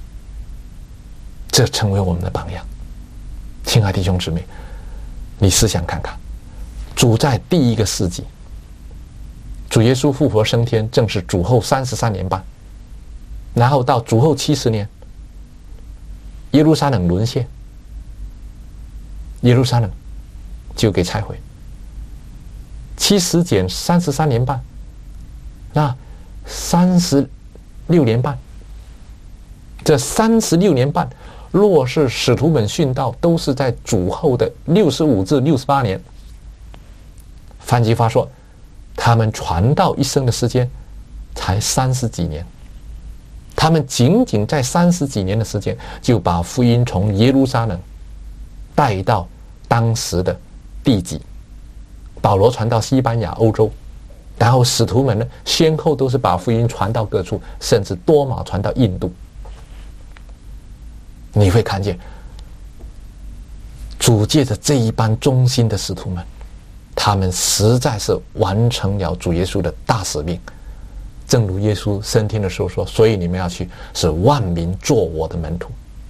这成为我们的榜样。亲爱的弟兄姊妹，你思想看看，主在第1个世纪，主耶稣复活升天，正是主后33年半，然后到主后70年，耶路撒冷沦陷，耶路撒冷就给拆毁。70减33年半，那36年半。这36年半，若是使徒们殉道，都是在主后的65至68年， 范基发说，他们传道一生的时间才30几年，他们仅仅在30几年的时间，就把福音从耶路撒冷带到当时的地极。保罗传到西班牙、欧洲，然后使徒们呢，先后都是把福音传到各处，甚至多马传到印度。你会看见主借着这一班忠心的使徒们，他们实在是完成了主耶稣的大使命。正如耶稣升天的时候说，所以你们要去，使万民做我的门徒。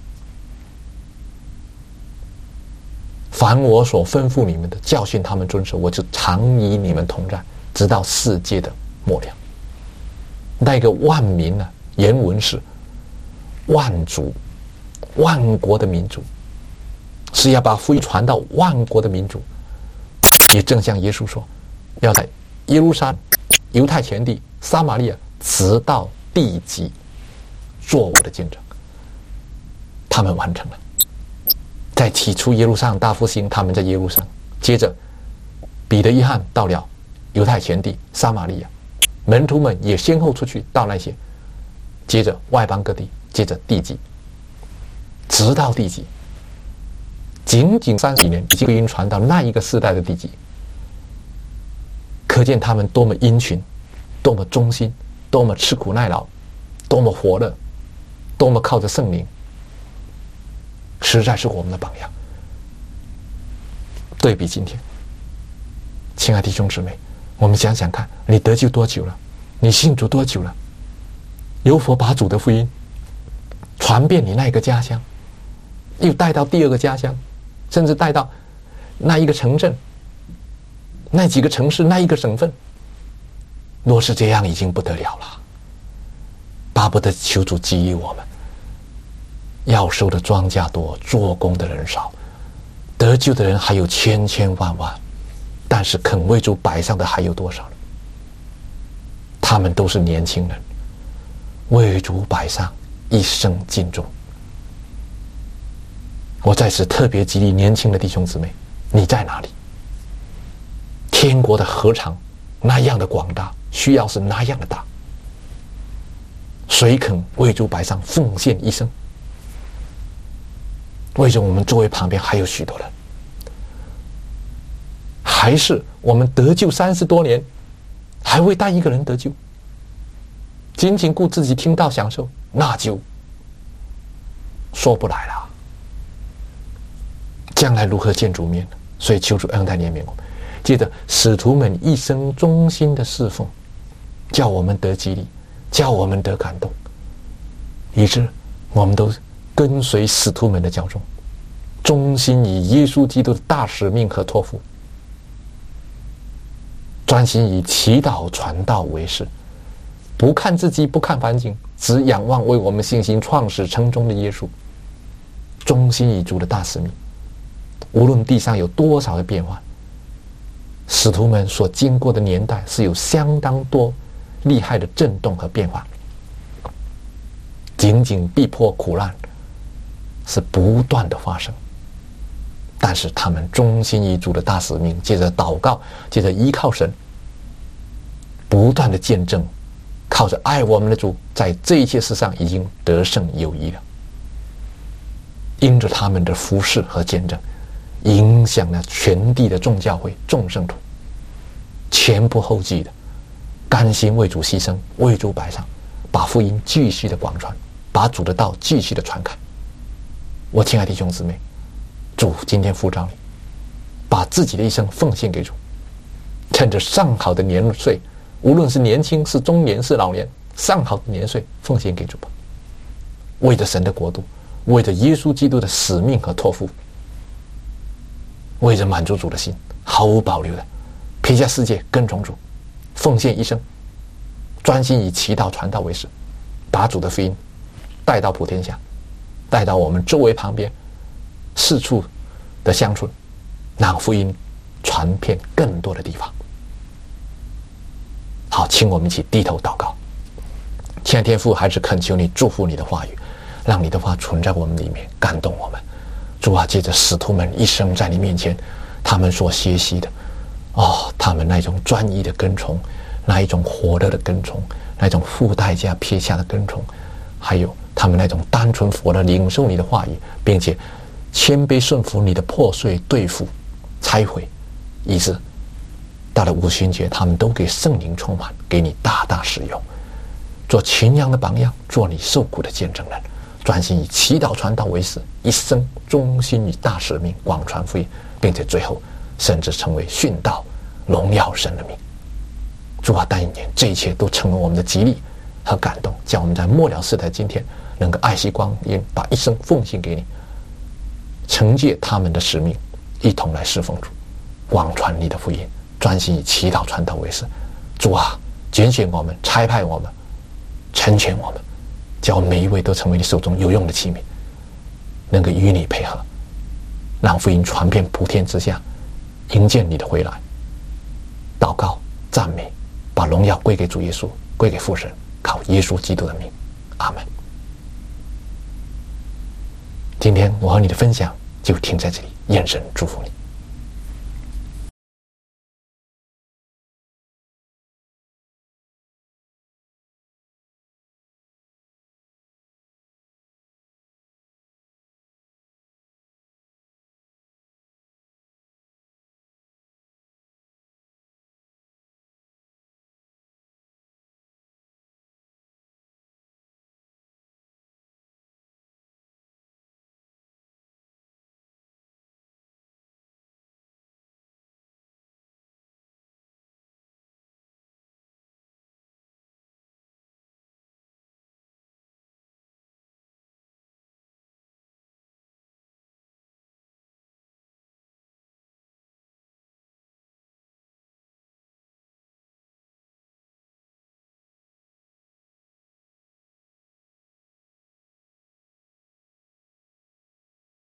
凡我所吩咐你们的，教训他们遵守，我就常与你们同在，直到世界的末了。那个万民呢，原文是万族、万国的民族，是要把福音传到万国的民族。也正像耶稣说，要在耶路撒冷、犹太全地、撒玛利亚，直到地极，做我的见证。他们完成了。在起初耶路撒冷大复兴，他们在耶路撒冷，接着彼得、约翰到了犹太全地、撒玛利亚，门徒们也先后出去到那些，接着外邦各地，接着地极，直到地极。仅仅30几年，已经福音传到那一个世代的地极，可见他们多么殷勤，多么忠心，多么吃苦耐劳，多么火热，多么靠着圣灵，实在是我们的榜样。对比今天，亲爱的弟兄姊妹，我们想想看，你得救多久了？你信主多久了？有否把主的福音传遍你那个家乡，又带到第二个家乡，甚至带到那一个城镇、那几个城市、那一个省份？若是这样，已经不得了了。巴不得求主给予我们。要收的庄稼多，做工的人少，得救的人还有千千万万，但是肯为主摆上的还有多少呢？他们都是年轻人，为主摆上一生尽忠。我在此特别激励年轻的弟兄姊妹，你在哪里？天国的禾场那样的广大，需要是那样的大，谁肯为主摆上奉献一生？为什么我们周围旁边还有许多人？还是我们得救30多年，还未带一个人得救，仅仅顾自己听到享受，那就说不来了。将来如何见主面呢？所以求主恩待怜悯我们。接着使徒们一生忠心的侍奉，叫我们得激励，叫我们得感动，以致我们都跟随使徒们的教宗，忠心以耶稣基督的大使命和托付，专心以祈祷传道为事，不看自己，不看环境，只仰望为我们信心创始成终的耶稣，忠心以主的大使命。无论地上有多少的变化，使徒们所经过的年代是有相当多厉害的震动和变化，仅仅逼迫苦难是不断的发生，但是他们忠心于主的大使命，接着祷告，接着依靠神，不断的见证，靠着爱我们的主，在这一切事上已经得胜有余了。因着他们的服侍和见证，影响了全地的众教会、众圣徒，前仆后继的甘心为主牺牲，为主摆上，把福音继续的广传，把主的道继续的传开。我亲爱的弟兄姊妹，主今天呼召你，把自己的一生奉献给主，趁着上好的年岁，无论是年轻是中年是老年，上好的年岁奉献给主吧。为着神的国度，为着耶稣基督的使命和托付，为着满足主的心，毫无保留的撇下世界跟从主，奉献一生，专心以祈祷传道为事，把主的福音带到普天下，带到我们周围旁边四处的乡村，让福音传遍更多的地方。好，请我们一起低头祷告。亲爱的天父，还是恳求你祝福你的话语，让你的话存在我们里面，感动我们。主啊，借着使徒们一生在你面前，他们所学习的， 他们那种专一的跟从，那一种火热的跟从，那种付代价撇下的跟从，还有他们那种单纯佛的领受你的话语，并且谦卑顺服你的破碎对付拆毁，以致到了五旬节，他们都给圣灵充满，给你大大使用，做群羊的榜样，做你受苦的见证人，专心以祈祷传道为事，一生忠心于大使命，广传福音，并且最后甚至成为殉道，荣耀神的名。主啊，但愿这一切都成为我们的激励和感动，叫我们在末了世代今天能够爱惜光阴，把一生奉献给你，承接他们的使命，一同来侍奉主，广传你的福音，专心以祈祷传道为事。主啊，拣选我们，差派我们，成全我们，叫每一位都成为你手中有用的器皿，能够与你配合，让福音传遍普天之下，迎接你的回来。祷告赞美，把荣耀归给主耶稣，归给父神，靠耶稣基督的名，阿们。今天我和你的分享就停在这里，愿神祝福你。